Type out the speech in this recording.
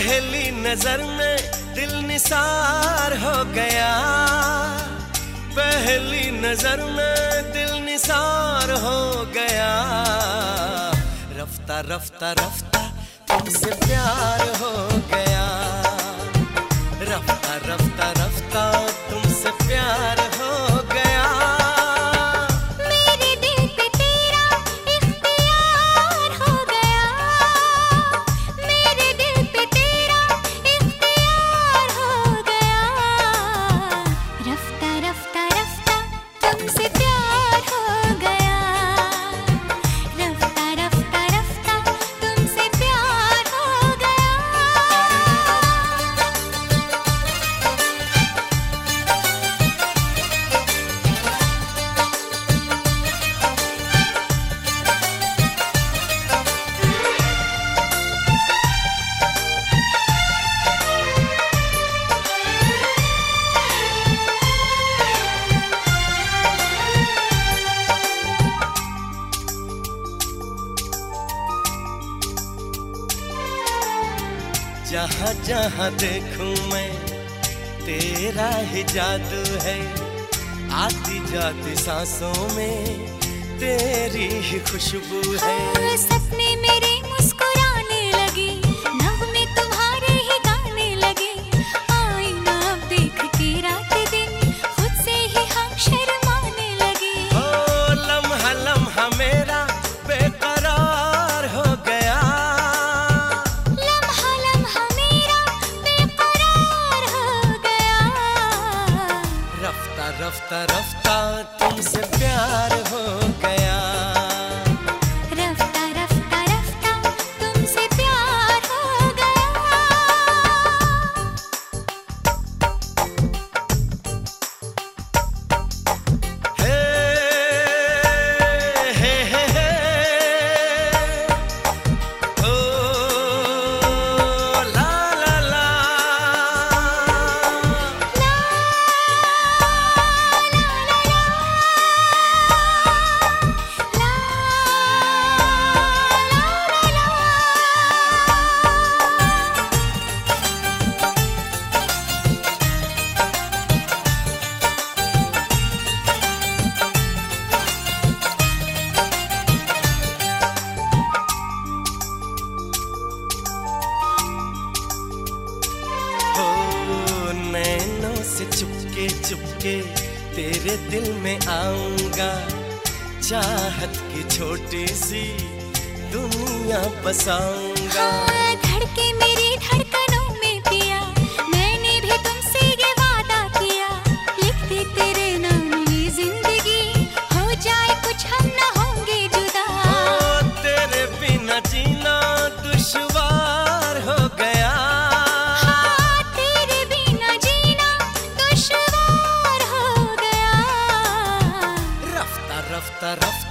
पहली नजर में दिल निसार हो गया, पहली नजर में दिल निसार हो गया। रफ्ता रफ्ता रफ्ता तुमसे प्यार हो गया, रफ्ता रफ्ता रफ्ता तुमसे प्यार हो गया। जहाँ जहाँ देखूं मैं तेरा ही जादू है, आती जाती सांसों में तेरी ही खुशबू है। सपने मेरे मुस्कुराने लगे, नग़्मे तुम्हारे ही गाने लगे। आईना अब देख के रात दिन खुद से ही हम शर्माने लगे। ओ लम्हा लम्हा मेरा बेकरार हो गया, रफ्ता रफ्ता तुमसे प्यार हो गया, रफ्ता रफ्ता रफ्ता तुमसे प्यार हो गया। हे हे हे हे ओ ला ला ला से चुपके चुपके तेरे दिल में आऊंगा, चाहत की छोटी सी दुनिया बसाऊंगा। धड़के मेरी धड़कनों में पिया, मैंने भी तुमसे ये वादा किया। लिख दे तेरे नाम ये जिंदगी, हो जाए कुछ हम न होंगे जुदा। ओ तेरे बिना जीना दुश्वार हो गया, रफ्ता रफ्ता